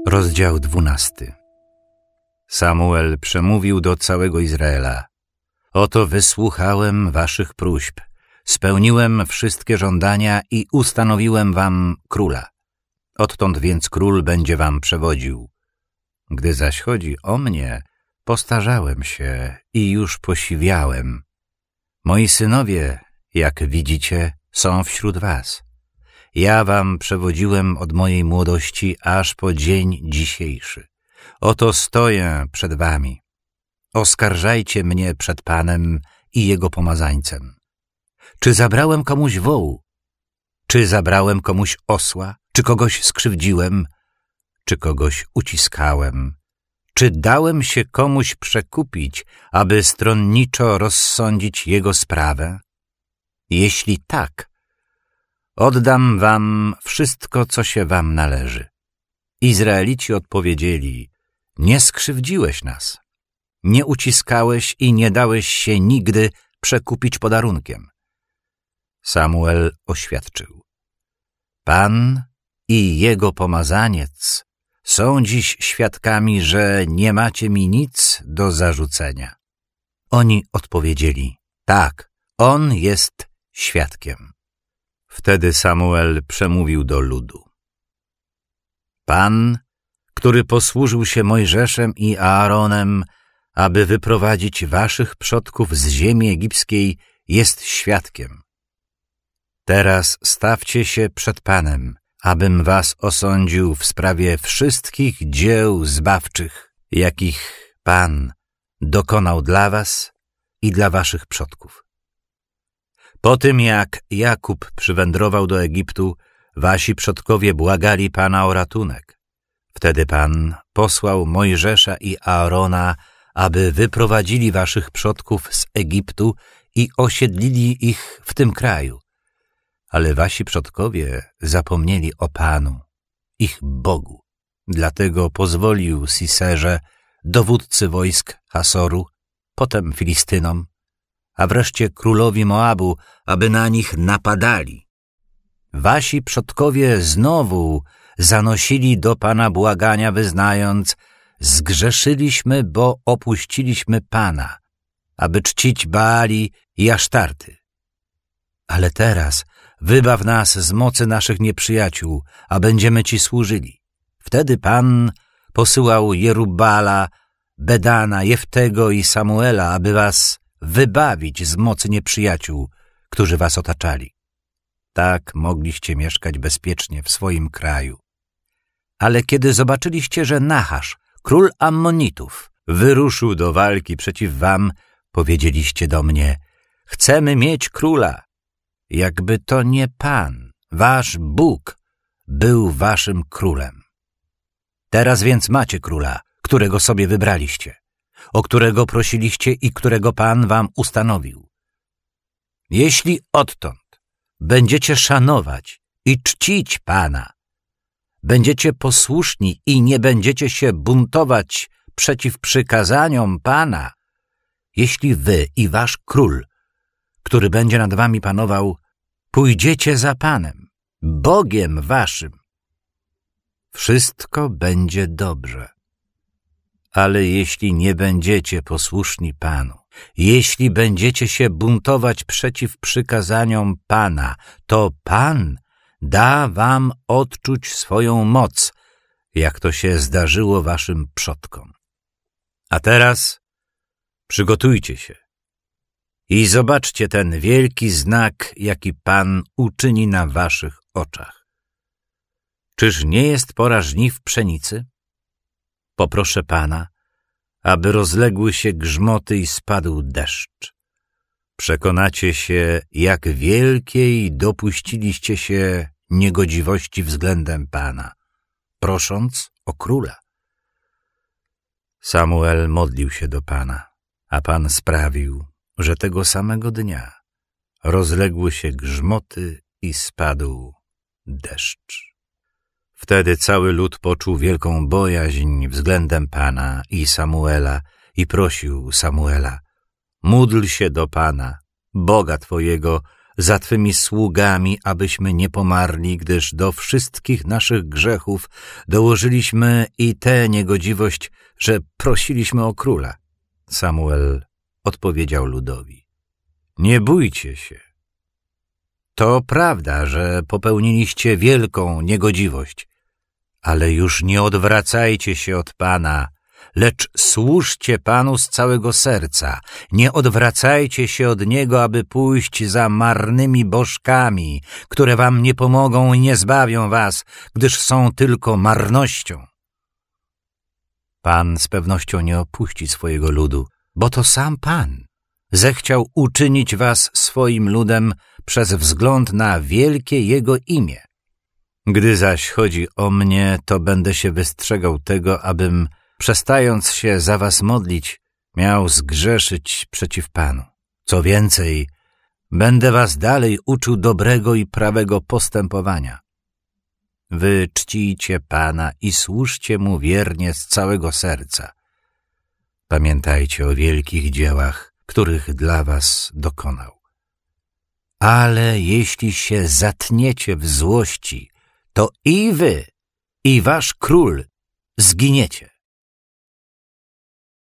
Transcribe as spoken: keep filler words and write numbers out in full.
Rozdział dwunasty. Samuel przemówił do całego Izraela. Oto wysłuchałem waszych próśb, spełniłem wszystkie żądania i ustanowiłem wam króla. Odtąd więc król będzie wam przewodził. Gdy zaś chodzi o mnie, postarzałem się i już posiwiałem. Moi synowie, jak widzicie, są wśród was. Ja wam przewodziłem od mojej młodości aż po dzień dzisiejszy. Oto stoję przed wami. Oskarżajcie mnie przed Panem i Jego pomazańcem. Czy zabrałem komuś wołu? Czy zabrałem komuś osła? Czy kogoś skrzywdziłem? Czy kogoś uciskałem? Czy dałem się komuś przekupić, aby stronniczo rozsądzić jego sprawę? Jeśli tak, oddam wam wszystko, co się wam należy. Izraelici odpowiedzieli: nie skrzywdziłeś nas, nie uciskałeś i nie dałeś się nigdy przekupić podarunkiem. Samuel oświadczył: Pan i Jego pomazaniec są dziś świadkami, że nie macie mi nic do zarzucenia. Oni odpowiedzieli: tak, on jest świadkiem. Wtedy Samuel przemówił do ludu: Pan, który posłużył się Mojżeszem i Aaronem, aby wyprowadzić waszych przodków z ziemi egipskiej, jest świadkiem. Teraz stawcie się przed Panem, abym was osądził w sprawie wszystkich dzieł zbawczych, jakich Pan dokonał dla was i dla waszych przodków. Po tym, jak Jakub przywędrował do Egiptu, wasi przodkowie błagali Pana o ratunek. Wtedy Pan posłał Mojżesza i Aarona, aby wyprowadzili waszych przodków z Egiptu i osiedlili ich w tym kraju. Ale wasi przodkowie zapomnieli o Panu, ich Bogu. Dlatego pozwolił Siserze, dowódcy wojsk Hasoru, potem Filistynom, a wreszcie królowi Moabu, aby na nich napadali. Wasi przodkowie znowu zanosili do Pana błagania, wyznając: zgrzeszyliśmy, bo opuściliśmy Pana, aby czcić Baali i Asztarty. Ale teraz wybaw nas z mocy naszych nieprzyjaciół, a będziemy Ci służyli. Wtedy Pan posyłał Jerubala, Bedana, Jeftego i Samuela, aby was wybawić z mocy nieprzyjaciół, którzy was otaczali. Tak mogliście mieszkać bezpiecznie w swoim kraju. Ale kiedy zobaczyliście, że Nahasz, król Ammonitów, wyruszył do walki przeciw wam, powiedzieliście do mnie: chcemy mieć króla. Jakby to nie Pan, wasz Bóg, był waszym królem. Teraz więc macie króla, którego sobie wybraliście, o którego prosiliście i którego Pan wam ustanowił. Jeśli odtąd będziecie szanować i czcić Pana, będziecie posłuszni i nie będziecie się buntować przeciw przykazaniom Pana, jeśli wy i wasz król, który będzie nad wami panował, pójdziecie za Panem, Bogiem waszym, wszystko będzie dobrze. Ale jeśli nie będziecie posłuszni Panu, jeśli będziecie się buntować przeciw przykazaniom Pana, to Pan da wam odczuć swoją moc, jak to się zdarzyło waszym przodkom. A teraz przygotujcie się i zobaczcie ten wielki znak, jaki Pan uczyni na waszych oczach. Czyż nie jest pora żniw pszenicy? Poproszę Pana, aby rozległy się grzmoty i spadł deszcz. Przekonacie się, jak wielkiej dopuściliście się niegodziwości względem Pana, prosząc o króla. Samuel modlił się do Pana, a Pan sprawił, że tego samego dnia rozległy się grzmoty i spadł deszcz. Wtedy cały lud poczuł wielką bojaźń względem Pana i Samuela i prosił Samuela: módl się do Pana, Boga Twojego, za Twymi sługami, abyśmy nie pomarli, gdyż do wszystkich naszych grzechów dołożyliśmy i tę niegodziwość, że prosiliśmy o króla. Samuel odpowiedział ludowi: nie bójcie się. To prawda, że popełniliście wielką niegodziwość, ale już nie odwracajcie się od Pana, lecz służcie Panu z całego serca. Nie odwracajcie się od Niego, aby pójść za marnymi bożkami, które wam nie pomogą i nie zbawią was, gdyż są tylko marnością. Pan z pewnością nie opuści swojego ludu, bo to sam Pan zechciał uczynić was swoim ludem przez wzgląd na wielkie Jego imię. Gdy zaś chodzi o mnie, to będę się wystrzegał tego, abym, przestając się za was modlić, miał zgrzeszyć przeciw Panu. Co więcej, będę was dalej uczył dobrego i prawego postępowania. Wy czcijcie Pana i służcie Mu wiernie z całego serca. Pamiętajcie o wielkich dziełach, których dla was dokonał. Ale jeśli się zatniecie w złości, to i wy, i wasz król zginiecie.